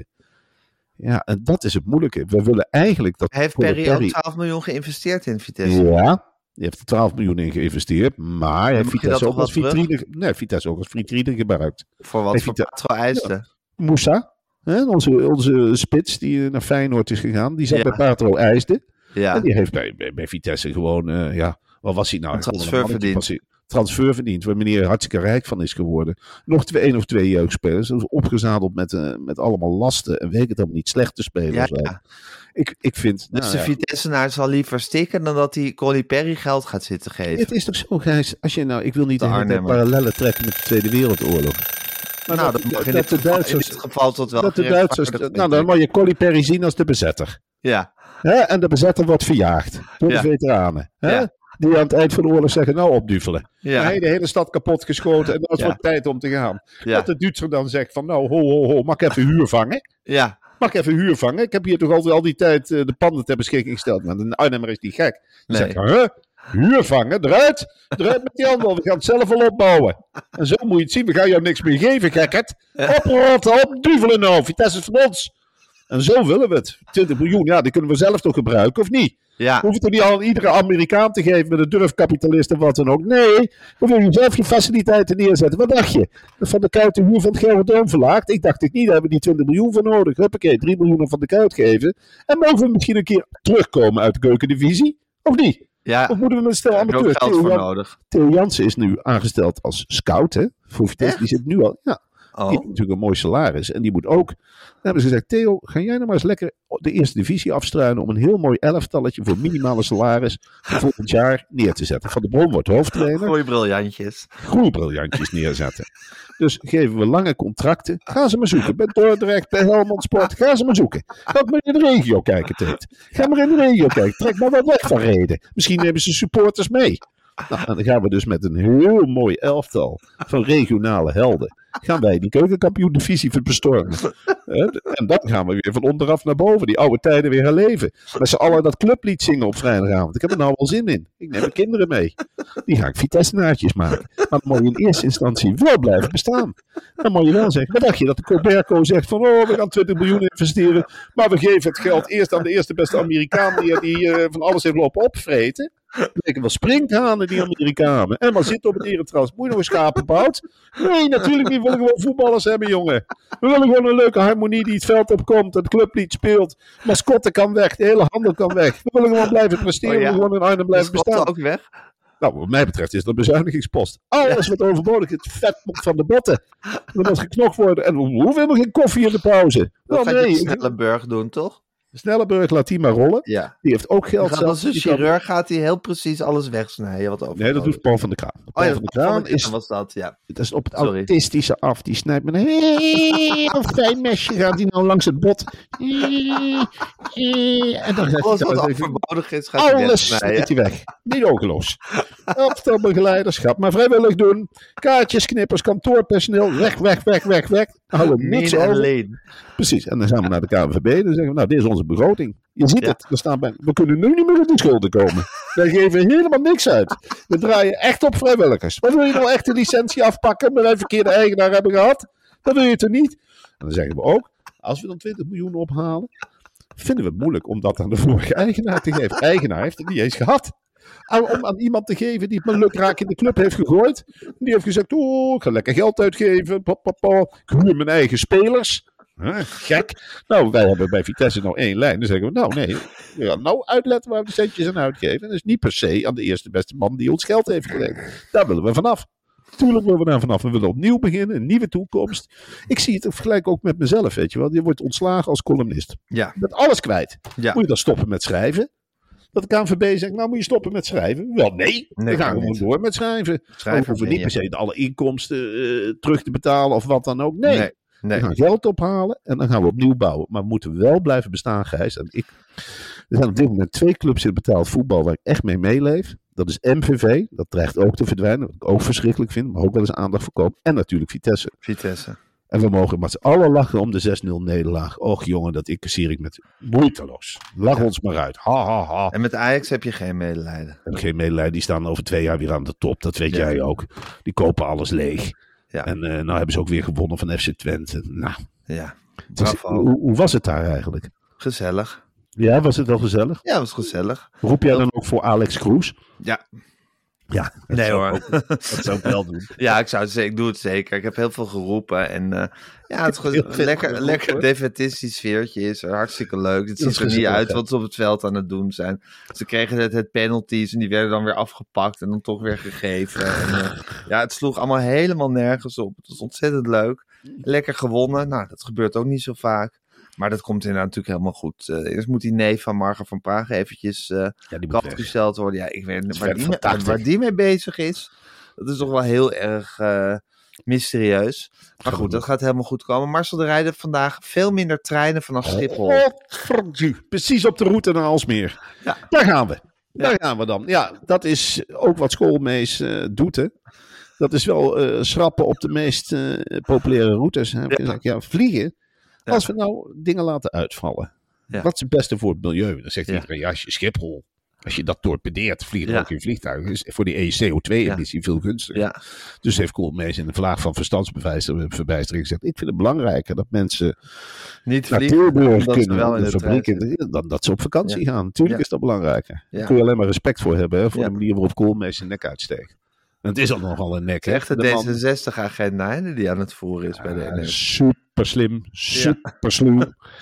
Ja, en dat is het moeilijke. We willen eigenlijk dat...
heeft
voor de
Perry ook twaalf miljoen geïnvesteerd in Vitesse?
Ja, die heeft er twaalf miljoen in geïnvesteerd, maar hij heeft
mag je
Vitesse
dat
ook
toch
als
wel terug?
vitrine, nee, Vitesse ook als vitrine gebruikt.
Voor wat
Heeft
voor
Vita-
Patro eiste?
Moussa, hè, onze, onze spits die naar Feyenoord is gegaan, die zat
Ja.
bij Patro IJsden.
Ja.
En die heeft bij, bij, bij Vitesse gewoon, uh, ja, wat was hij nou?
Een transfer
Gewoon mannetje
verdiend.
passie- Transfer verdiend, waar meneer hartstikke rijk van is geworden. Nog twee, één of twee jeugdspelers, dus opgezadeld met, uh, met allemaal lasten en weet het allemaal niet slechte spelers.
Ja,
wel.
ja.
Ik, ik vind,
Dus
nou,
de
ja,
Vitesse-naar zal liever stikken dan dat hij Colly Perry geld gaat zitten geven.
het is toch zo, Gijs, als je nou, ik wil niet
De
de hele tijd
Arnhemmer.
parallellen trekken met de Tweede Wereldoorlog. Maar
nou,
dat,
dat mag in,
dat
dit
de
geval, in
Duitsers,
dit geval tot wel
dat de Duitsers,
gerechtvaardigd,
nou
denk
dan
ik.
moet je Colly Perry zien als de bezetter.
Ja,
Hè? En de bezetter wordt verjaagd door
Ja.
de veteranen. Hè?
Ja.
Die aan het eind van de oorlog zeggen, nou opduvelen.
ja,
Nee, de hele stad kapot geschoten en dat
Ja.
wordt tijd om te gaan.
ja,
Dat de Duitser dan zegt van, nou ho ho ho, mag ik even huur vangen?
ja,
Mag ik even huur vangen? Ik heb hier toch altijd al die tijd uh, de panden ter beschikking gesteld. Maar de Arnhemmer is niet gek. Dan
Nee.
zeg ik, huh? Huur vangen, eruit. Eruit met die handel. We gaan het zelf wel opbouwen. En zo moet je het zien. We gaan jou niks meer geven, gekkerd. Oprotten, op, duvelen nou. Vitesse is van ons. En zo willen we het. twintig miljoen, ja, die kunnen we zelf toch gebruiken, of niet?
Ja.
We hoeven toch niet aan iedere Amerikaan te geven met een durfkapitalist of wat dan ook. Nee, we willen zelf je faciliteiten neerzetten. Wat dacht je? Dat Van de Kuit de huur van het Gelderdoom verlaagd? Ik dacht ik niet, daar hebben we die twintig miljoen voor nodig. Huppakee, drie miljoen van de Kuit geven. En mogen we misschien een keer terugkomen uit de keukendivisie? Of niet?
Ja.
Of moeten we een stel
Daar heb je
amateurs?
ook geld
Theo,
voor
Jan-
nodig.
Theo Jansen is nu aangesteld als scout, hè? Voor Vitesse.
Echt?
Die zit nu al, ja. Die
Oh.
heeft natuurlijk een mooi salaris. En die moet ook. Dan hebben ze gezegd: Theo, ga jij nou maar eens lekker de eerste divisie afstruinen. Om een heel mooi elftalletje voor minimale salaris. Voor volgend jaar neer te zetten. Van de Bron wordt hoofdtrainer.
Goeie briljantjes.
Groeibriljantjes neerzetten. Dus geven we lange contracten. Ga ze maar zoeken. Bij Dordrecht, bij Helmond Sport. Ga ze maar zoeken. Ga ook maar in de regio kijken, Ted. Ga maar in de regio kijken. Trek maar wat weg van Reden. Misschien nemen ze supporters mee. Nou, en dan gaan we dus met een heel mooi elftal van regionale helden. Gaan wij die keukenkampioen-divisie bestormen. Eh, En dan gaan we weer van onderaf naar boven. Die oude tijden weer herleven. Met z'n allen dat clublied zingen op vrijdagavond. Ik heb er nou wel zin in. Ik neem mijn kinderen mee. Die ga ik Vitesse-naartjes maken. Maar dan moet je in eerste instantie wel blijven bestaan. Dan moet je wel zeggen. Wat dacht je dat de Coberco zegt van oh, we gaan twintig miljoen investeren. Maar we geven het geld eerst aan de eerste beste Amerikaan die, die uh, van alles heeft lopen opvreten. Er lijken wel sprinkhanen, die Amerikanen. En maar zitten op het eretras. Moet je nog een schapenbout? Nee, natuurlijk niet. We willen gewoon voetballers hebben, jongen. We willen gewoon een leuke harmonie die het veld opkomt. Het clublied speelt. Mascotte kan weg. De hele handel kan weg. We willen gewoon blijven presteren.
Oh ja.
We willen gewoon in Arnhem blijven
Is
bestaan.
ook weg?
Nou, wat mij betreft is dat een bezuinigingspost. Alles wat overbodig is. Het vet moet van de botten. Er moet geknokt worden. En we hoeven helemaal geen koffie in de pauze.
Dat
Wel,
gaat
nee.
je Snellenburg doen, toch?
Snellenburg, laat die maar rollen.
Ja.
Die heeft ook geld
Gaat
zelf.
als een
Die kan-
chirurg gaat hij heel precies alles wegsnijden wat over.
Nee, dat doet Paul van der Kraan. Paul
Oh ja,
van der
Paul van
Kraan
der
is
Kraan was dat, ja.
Dat is op het
Sorry.
autistische af. Die snijdt met een heel fijn mesje. Gaat hij nou langs het bot. En dan gaat
Alles wat
hij
overbodig is, gaat hij
alles
wegsnijden.
snijdt hij weg. Niet ogeloos. Aftelbegeleiderschap. Maar vrijwillig doen. Kaartjes, knippers, kantoorpersoneel. Weg, weg, weg, weg, weg. Dan houden we niks
Niet
over.
alleen.
Precies. En dan gaan we naar de K N V B. En dan zeggen we, nou, dit is onze begroting. Je ziet
Ja.
het. Er staan bij, we kunnen nu niet meer op die schulden komen. Wij geven helemaal niks uit. We draaien echt op vrijwilligers. Maar wil je nou echt de licentie afpakken, maar wij een verkeerde eigenaar hebben gehad? Dan wil je het er niet. En dan zeggen we ook, als we dan twintig miljoen ophalen, vinden we het moeilijk om dat aan de vorige eigenaar te geven. De eigenaar heeft het niet eens gehad. Aan- Om aan iemand te geven die het maar lukraak in de club heeft gegooid. Die heeft gezegd, oh, ik ga lekker geld uitgeven. Pop, pop, pop. Ik huur mijn eigen spelers. Huh, gek. Nou, wij hebben bij Vitesse nou één lijn. Dan zeggen we, nou nee, we gaan nou uitletten waar we de centjes aan uitgeven. En dat is niet per se aan de eerste beste man die ons geld heeft geleend. Daar willen we vanaf. Tuurlijk willen we daar vanaf. We willen opnieuw beginnen, een nieuwe toekomst. Ik zie het vergelijk ook met mezelf, weet je wel. Je wordt ontslagen als columnist.
Ja.
Je bent alles kwijt.
Ja.
Moet je dan stoppen met schrijven? Dat de K N V B zegt, nou moet je stoppen met schrijven. Wel nee,
Nee,
we gaan
kan
gewoon
niet.
door met schrijven.
Schrijver
We hoeven
ben
niet per
je.
se alle inkomsten eh, terug te betalen of wat dan ook. Nee,
Nee. Nee.
we gaan geld ophalen en dan gaan we opnieuw bouwen. Maar we moeten wel blijven bestaan, Gijs. En ik, er zijn op dit moment twee clubs in het betaald voetbal waar ik echt mee meeleef. Dat is M V V, dat dreigt ook te verdwijnen. Wat ik ook verschrikkelijk vind, maar ook wel eens aandacht voor komen. En natuurlijk Vitesse.
Vitesse.
En we mogen met z'n allen lachen om de zes nul nederlaag. Och jongen, dat incasseer ik met moeiteloos. Lach ons maar uit. Ha ha ha.
En met Ajax heb je geen medelijden.
Ik heb geen medelijden, die staan over twee jaar weer aan de top. Dat weet
Ja.
jij ook. Die kopen alles leeg.
Ja.
En uh, nou hebben ze ook weer gewonnen van F C Twente. Nou,
Ja.
het is-
Bravo.
hoe, hoe was het daar eigenlijk?
Gezellig.
Ja, was het wel gezellig?
Ja, was gezellig.
Roep jij dan ook voor Alex Kroes?
Ja.
Ja, dat
Nee
zou
hoor.
ik ook- dat zou ik wel doen.
Ja, ik zou het zeggen, ik doe het zeker. Ik heb heel veel geroepen en uh, ja, het is
Heel
gewoon
veel
lekker,
geroepen,
lekker
hoor.
defetistisch sfeertje is er. Hartstikke leuk. Het
Dat is
ziet er niet
gezellig,
uit
ja.
wat ze op het veld aan het doen zijn. Ze kregen het, het penalties en die werden dan weer afgepakt en dan toch weer gegeven. En, uh, ja, het sloeg allemaal helemaal nergens op. Het was ontzettend leuk. Lekker gewonnen. Nou, dat gebeurt ook niet zo vaak. Maar dat komt inderdaad natuurlijk helemaal goed. Uh, eerst moet die neef van Marga van Praag eventjes uh,
Ja, die moet
kant
weg.
gesteld worden. Ja, ik weet niet waar,
ver
die
van
mee-
tachtig.
waar die mee bezig is. Dat is toch wel heel erg uh, mysterieus. Maar goed, dat gaat helemaal goed komen. Marcel, er rijden vandaag veel minder treinen vanaf Schiphol.
Godverdomme. Precies op de route naar Alsmeer.
Ja.
Daar gaan we. Daar gaan we dan. Ja, dat is ook wat Schoolmees uh, doet, hè. Dat is wel uh, schrappen op de meest uh, populaire routes. Hè. Ja. Ja, vliegen.
Ja.
Als we nou dingen laten uitvallen.
Ja.
Wat is het beste voor het milieu? Dan zegt
Ja.
iedereen, ja, als je Schiphol. Als je dat torpedeert, vliegen
Ja.
ook in vliegtuigen. Is voor die C O twee emissie veel gunstiger.
Ja.
Dus heeft Koolmees in een vlaag van verstandsverbijstering gezegd: ik vind het belangrijker dat mensen
Niet
naar
vliegen,
Tilburg
omdat ze
kunnen,
wel in
de
de trein
fabrieken, dan dat ze op vakantie
Ja.
gaan. Natuurlijk
Ja.
is dat belangrijker.
Ja.
Daar kun je alleen maar respect voor hebben, hè, voor
Ja.
de manier waarop Koolmees zijn nek uitsteekt. En het is al nogal een nek. Hè?
Echt de
De man-
D zesenzestig-agenda hè, die aan het voeren is bij de
Ja,
N S.
super slim, super sluw.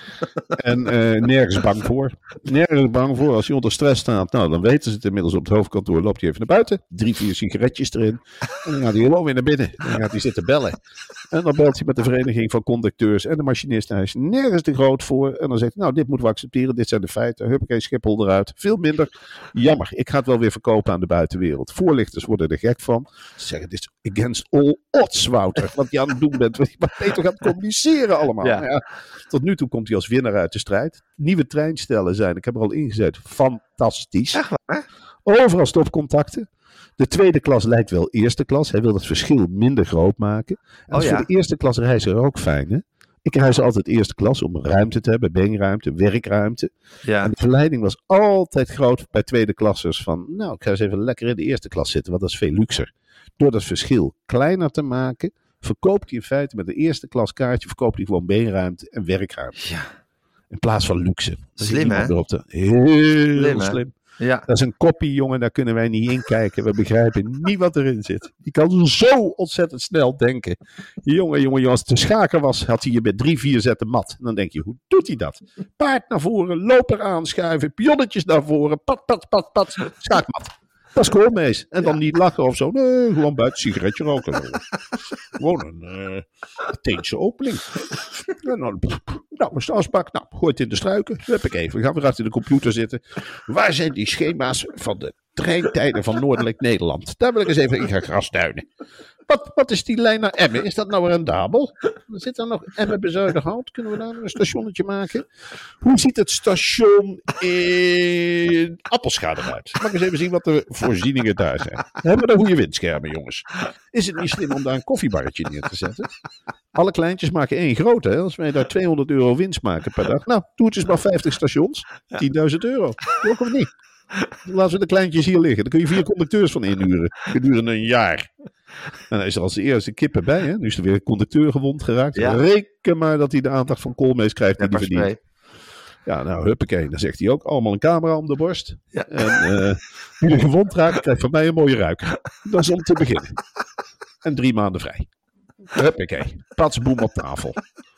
En eh, nergens bang voor. Nergens bang voor. Als hij onder stress staat, nou, dan weten ze het inmiddels op het hoofdkantoor. Loopt hij even naar buiten, drie, vier sigaretjes erin. En dan gaat hij gewoon weer naar binnen. Dan gaat hij zitten bellen. En dan belt hij met de vereniging van conducteurs en de machinisten. Hij is nergens te groot voor. En dan zegt hij, nou, dit moeten we accepteren. Dit zijn de feiten. Huppakee, Schiphol eruit. Veel minder. Jammer, ik ga het wel weer verkopen aan de buitenwereld. Voorlichters worden er gek van. Ze zeggen, dit is against all odds, Wouter. Wat je aan het doen bent. Wat ben je toch aan het communiceren allemaal.
Ja.
Nou ja, tot nu toe komt hij als winnaar uit de strijd. Nieuwe treinstellen zijn, ik heb er al ingezet, fantastisch.
Echt waar?
Overal stopcontacten. De tweede klas lijkt wel eerste klas. Hij wil het verschil minder groot maken. En dat
Oh
is
ja.
voor de eerste klas reiziger ook fijn. Hè? Ik reis altijd eerste klas om ruimte te hebben, beenruimte, werkruimte.
Ja.
En de verleiding was altijd groot bij tweede klassers van, nou, ik ga eens even lekker in de eerste klas zitten, want dat is veel luxer. Door dat verschil kleiner te maken, verkoopt hij in feite met de eerste klas kaartje, verkoopt hij gewoon beenruimte en werkruimte.
Ja.
In plaats van luxe.
Slim, hè?
Erop te, heel
Slim,
slim.
hè? Ja.
Dat is een kopie, jongen, daar kunnen wij niet in kijken. We begrijpen niet wat erin zit. Die kan zo ontzettend snel denken. Jongen, jongen, jongen, als het een schaker was, had hij je met drie, vier zetten mat. En dan denk je, hoe doet hij dat? Paard naar voren, loper aanschuiven, pionnetjes naar voren, pat, pat, pat, pat, schaakmat. Dat is Koolmees. En dan
Ja.
niet lachen of zo. Nee, gewoon buiten sigaretje roken. Gewoon een uh, Atheense opening. En dan, nou, is de asbak. Nou, gooi het in de struiken. Huppakee, we gaan weer achter de computer zitten. Waar zijn die schema's van de treintijden van Noordelijk Nederland? Daar wil ik eens even in gaan grasduinen. Wat, wat is die lijn naar Emmen? Is dat nou rendabel? Zit er nog Emmen Bezuidenhout? Kunnen we daar een stationnetje maken? Hoe ziet het station in Appelscha eruit? Mag ik eens even zien wat de voorzieningen daar zijn? Hebben we daar goede windschermen, jongens? Is het niet slim om daar een koffiebarretje neer te zetten? Alle kleintjes maken één grote. Hè? Als wij daar tweehonderd euro winst maken per dag. Nou, doe het eens maar vijftig stations. tienduizend euro. Toch of niet? Laten we de kleintjes hier liggen. Daar kun je vier conducteurs van inhuren. Gedurende een jaar. En dan is er als de eerste kippen bij. Hè? Nu is er weer een conducteur gewond geraakt.
Ja.
Reken maar dat hij de aandacht van Koolmees krijgt die hij
Pepperspray.
verdient. Ja, nou, huppakee. Dan zegt hij ook allemaal een camera om de borst.
Ja.
En uh, wie er gewond raakt, krijgt van mij een mooie ruik. Dat is om te beginnen. En drie maanden vrij. Huppakee. Patsboom op tafel.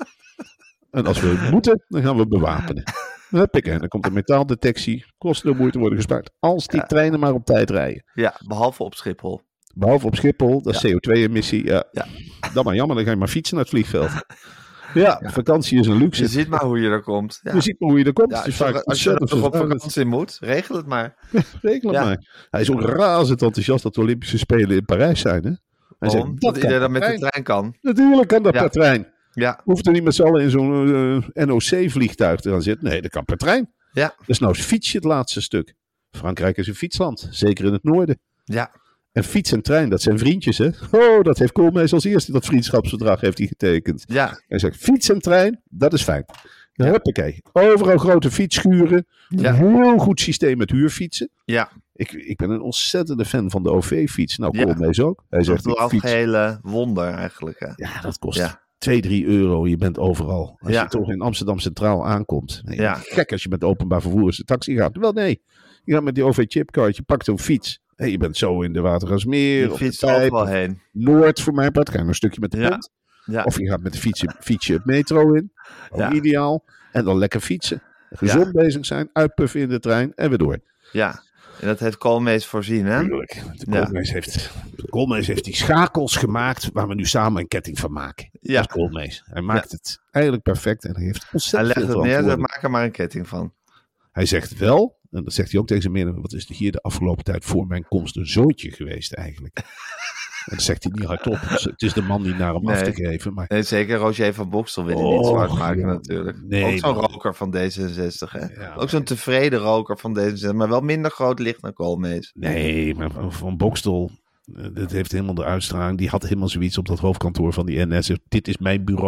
En als we moeten, dan gaan we bewapenen. Huppakee. Dan komt de metaaldetectie. Kosten de moeite worden gespaard. Als die
Ja.
treinen maar op tijd rijden.
Ja, behalve op Schiphol.
Behalve op Schiphol, dat is
Ja.
C O twee emissie. Ja.
Ja.
Dat maar jammer, dan ga je maar fietsen naar het vliegveld. Ja, vakantie is een luxe.
Je ziet maar hoe je er komt. Ja.
Je ziet maar hoe je er komt.
Ja,
het is
als je,
vaak
als je er
ontzettend
toch op
vervelend.
vakantie moet, regel het maar.
Regel het
Ja.
maar. Hij is ook razend enthousiast dat de Olympische Spelen in Parijs zijn. Hè? Hij
Waarom?
zegt,
Dat
kan
iedereen dan
per
met de
trein.
trein kan.
Natuurlijk kan dat
Ja.
per trein.
Ja,
Hoeft er niet met z'n allen in zo'n uh, N O C-vliegtuig te gaan zitten. Nee, dat kan per trein.
ja,
Dus nou fiets je het laatste stuk. Frankrijk is een fietsland. Zeker in het noorden.
ja.
En fiets en trein, dat zijn vriendjes, hè? Oh, dat heeft Koolmees als eerste. Dat vriendschapsverdrag heeft hij getekend.
Ja,
Hij zegt, fiets en trein, dat is fijn. Ja. Huppakee. Overal grote fietsschuren.
Ja.
Een heel goed systeem met huurfietsen.
ja.
Ik, ik ben een ontzettende fan van de O V-fiets. Nou,
Ja.
Koolmees ook. Hij
Dat
zegt,
is een
ik fiets.
algehele wonder eigenlijk. Hè.
Ja, dat kost
Ja.
twee, drie euro. Je bent overal. Als
Ja.
je toch in Amsterdam Centraal aankomt. Nee,
Ja.
Gek als je met openbaar vervoer is de taxi gaat. Wel nee. Je gaat met die O V-chipkaart. Je pakt een fiets. Hey, je bent zo in de Watergasmeer.
Je
Of
fietst
de Pijp,
overal
of
heen.
Noord voor mij part. Ga je nog een stukje met de
Ja.
pont.
Ja,
Of je gaat met de fiets, fietsje het metro in. Ook
Ja.
ideaal. En dan lekker fietsen. Gezond bezig zijn. Uitpuffen in de trein. En weer door.
ja. En dat heeft Koolmees voorzien, hè?
Tuurlijk. De
Ja.
Koolmees heeft, de Koolmees heeft die schakels gemaakt waar we nu samen een ketting van maken.
Ja.
Dat is Koolmees. Hij maakt het eigenlijk perfect en hij heeft
Hij
ontzettend
legt
veel
het neer en
verantwoording.
maak er maar een ketting van.
Hij zegt wel, en dat zegt hij ook tegen zijn medewerkers, wat is er hier de afgelopen tijd voor mijn komst een zootje geweest eigenlijk. En dat zegt hij niet hardop. Dus het is de man niet naar hem af
Nee.
te geven. Maar
Nee, zeker Roger van Bokstel wil je
Oh,
niet zwart maken
joh.
natuurlijk.
Nee,
ook zo'n
man.
roker van D zesenzestig, hè?
Ja,
ook zo'n tevreden roker van D zesenzestig, maar wel minder groot licht dan Koolmees.
nee, maar Van Bokstel, eh, dat heeft helemaal de uitstraling. Die had helemaal zoiets op dat hoofdkantoor van die N S. Dit is mijn bureau.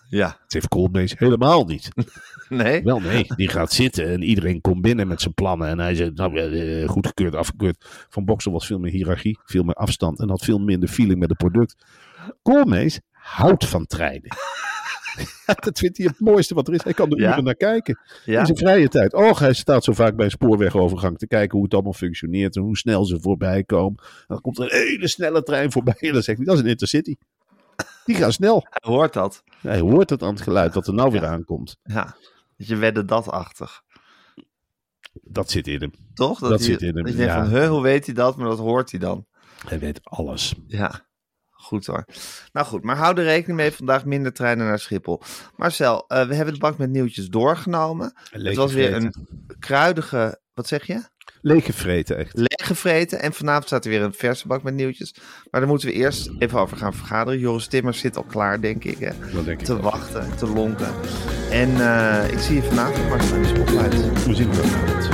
Ja.
Het heeft Koolmees helemaal niet.
Nee?
Wel nee, die gaat zitten en iedereen komt binnen met zijn plannen. En hij zegt, nou, uh, goedgekeurd, afgekeurd. Van Boksel was veel meer hiërarchie, veel meer afstand. En had veel minder feeling met het product. Koolmees houdt van treinen. Ja, dat vindt hij het mooiste wat er is. Hij kan er
Ja?
uren naar kijken.
Ja?
In zijn vrije tijd. Och, hij staat zo vaak bij een spoorwegovergang te kijken hoe het allemaal functioneert. En hoe snel ze voorbij komen. En dan komt er een hele snelle trein voorbij. En dan zegt hij, dat is een Intercity. Die gaan snel.
Hij hoort dat.
Hij hoort het aan het geluid dat er nou weer aankomt.
Ja. Dat je wedde dat-achtig.
Dat zit in hem.
Toch?
Dat
hij,
zit in hem,
Dat je denkt
ja.
van, huh, hoe weet hij dat? Maar dat hoort hij dan.
Hij weet alles.
Ja. Goed hoor. Nou goed, maar hou er rekening mee. Vandaag minder treinen naar Schiphol. Marcel, uh, we hebben de bank met nieuwtjes doorgenomen. Het was weer een kruidige... Wat zeg je?
Leeggevreten echt.
Leeggevreten. En vanavond staat er weer een verse bak met nieuwtjes. Maar daar moeten we eerst even over gaan vergaderen. Joris Timmers zit al klaar, denk ik. Hè?
Dat denk ik
te
ook.
wachten, te lonken. En uh, ik zie je vanavond, Marcel, in de spotlight.
We zien het vanavond.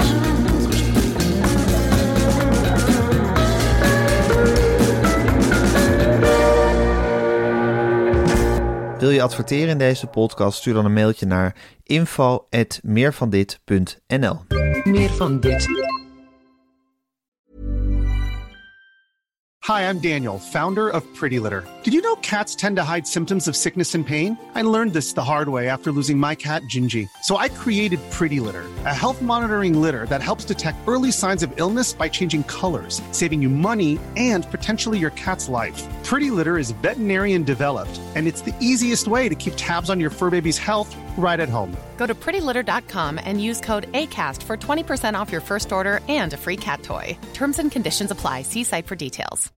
Wil je adverteren in deze podcast? Stuur dan een mailtje naar info at meervandit punt n l.
Meer van dit.
Hi, I'm Daniel, founder of Pretty Litter. Did you know cats tend to hide symptoms of sickness and pain? I learned this the hard way after losing my cat, Gingy. So I created Pretty Litter, a health monitoring litter that helps detect early signs of illness by changing colors, saving you money and potentially your cat's life. Pretty Litter is veterinarian developed, and it's the easiest way to keep tabs on your fur baby's health right at home.
Go to pretty litter dot com and use code ACAST for twenty percent off your first order and a free cat toy. Terms and conditions apply. See site for details.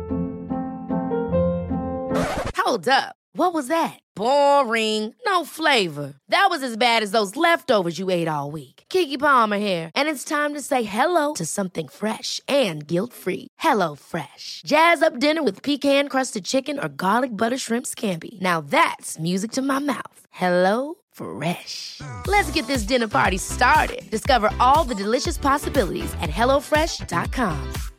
Hold up. What was that? Boring. No flavor. That was as bad as those leftovers you ate all week. Keke Palmer here, and it's time to say hello to something fresh and guilt-free. Hello Fresh. Jazz up dinner with pecan-crusted chicken or garlic butter shrimp scampi. Now that's music to my mouth. Hello Fresh. Let's get this dinner party started. Discover all the delicious possibilities at hello fresh dot com.